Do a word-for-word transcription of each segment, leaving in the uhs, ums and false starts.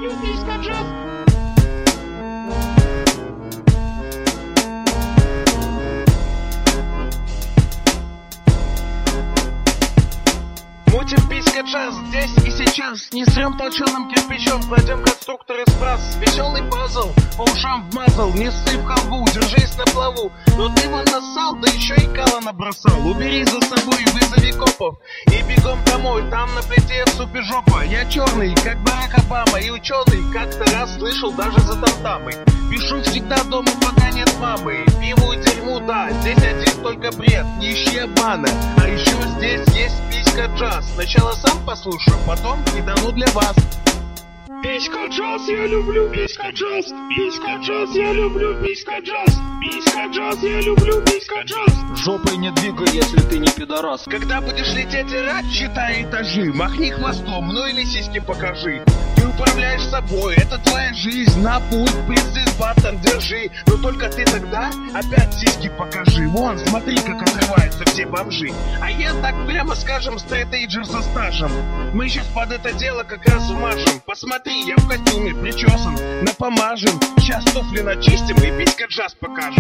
люблю писька джаз. Мутим писька джаз здесь и сейчас. Не срем толченым кирпичом, кладем конструктор из фраз. Веселый пазл, по ушам вмазал. Не ссы в халву, держись на плаву. Но ты его нассал, да еще и кала набросал. Убери за собой, вызови копов и бегом домой, там на плите в супе жопа. Я черный, как Барак Обама, и ученый как-то раз слышал даже за тамтамой. Пишу всегда дома, пока нет мамы. Пиву и дерьму, да, здесь один только бред. Не ищи обмана, а еще здесь есть писька джаз. Сначала сам послушаю, потом кидану для вас. Писька джаз, я люблю писька джаз. Писька джаз, я люблю писька джаз. Писька джаз, я люблю писька джаз. Жопой не двигай, если ты не пидорас. Когда будешь лететь и рад, считай этажи. Махни хвостом, ну или сиськи покажи. Ты управляешь собой, это твоя жизнь. На путь, призыв, баттон, держи. Но только ты тогда опять сиськи покажи. Вон, смотри, как отрываются все бомжи. А я так прямо скажем, стрейтейджер со стажем. Мы сейчас под это дело как раз умажем. Посмотри, я в костюме причесан, напомажем. Сейчас туфли начистим и писька джаз покажем.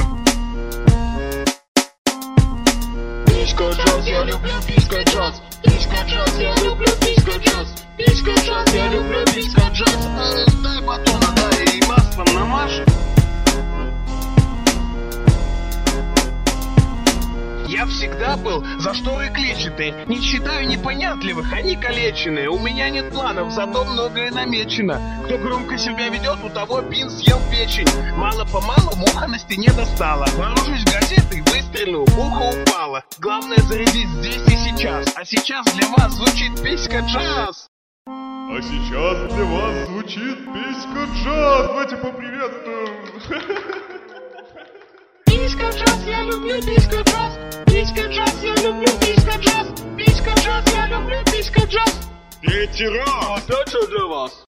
Писька джаз, я люблю писька джаз. Писька джаз, я люблю писька джаз. Писька джаз, я люблю писька джаз. А, дай батона, дай и маслом намажь. Я всегда был за шторы клетчатые. Не считаю непонятливых, они калеченные. У меня нет планов, зато многое намечено. Кто громко себя ведет, у того бин съел печень. Мало-помалу муха на стене достала. Вооружусь газетой, выстрелю, муха упала. Главное зарядить здесь и сейчас. А сейчас для вас звучит писька джаз. А сейчас для вас звучит писька джаз. Давайте поприветствуем. Писька джаз, я люблю писька джаз. Писька джаз, я люблю писька джаз. Писька джаз, я люблю писька джаз. Третий раз. Опять же для вас.